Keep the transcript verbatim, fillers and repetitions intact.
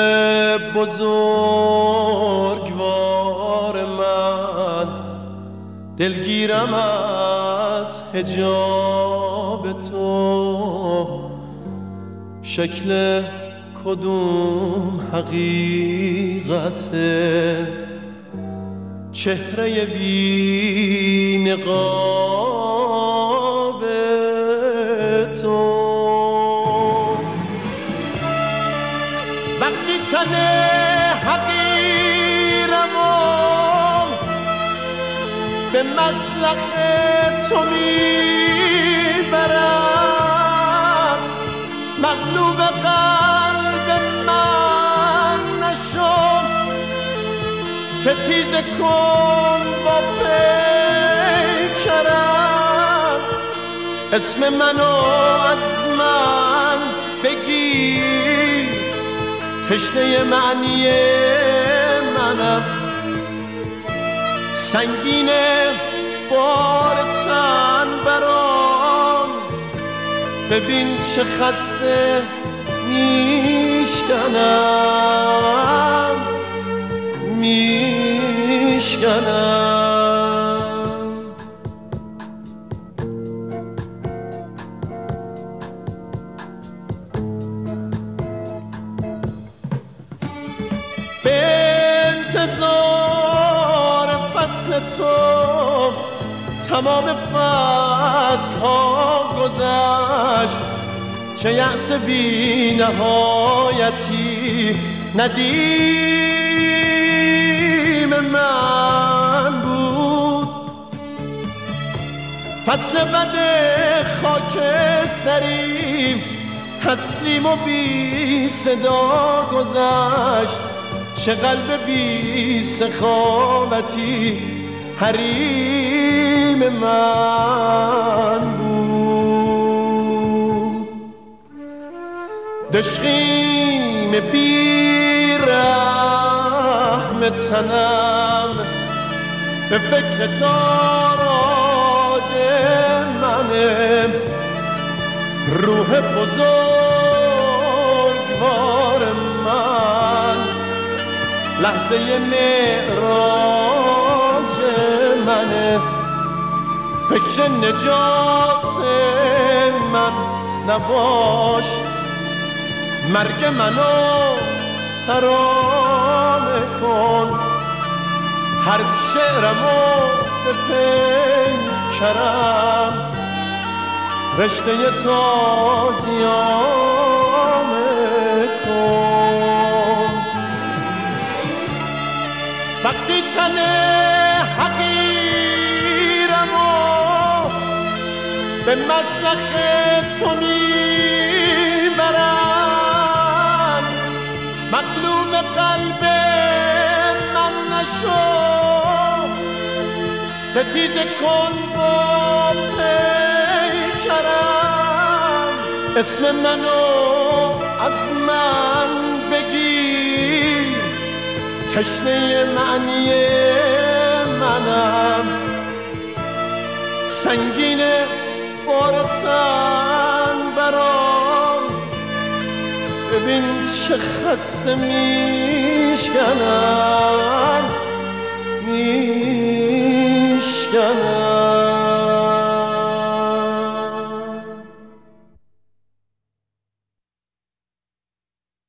بزرگوار من، دلگیرم از حجاب تو. شکل کدوم حقیقته؟ چهره بی نقاب تو. وقتی تن حقیرم و به مسلخ تو میبرم، مغلوب قلب من نشو، ستیزه کن با پیکرم. اسم منو از من بگیر، تشنه معنی منم. سنگینه بار تن برام، ببین چه خسته میشکنم میشکنم. به انتظار فصل تو تمام فصل ها گذشت، چه یأس بی نهایتی ندیم من بود. فصل بد خاکستری تسلیم و بی صدا گذشت، چه قلب بی سخاوتی حریم من بود. دشخیم بی رحم تنم، به فکر تاراج منه. روح بزرگوار من، لحظه معراج منه. فکر نجات من نباش، مرگ منو ترانه کن. هر شعرمو به پیکرم، رشته تازیانه کن. وقتی تن حقیرم و به مسلخ تو میبرم، مغلوب قلب من نشو، ستیزه کن با پیکرم. اسم منو از من بگیر، تشنه معنی منم. سنگینه بار تن برام، ببین چه خسته میشکنم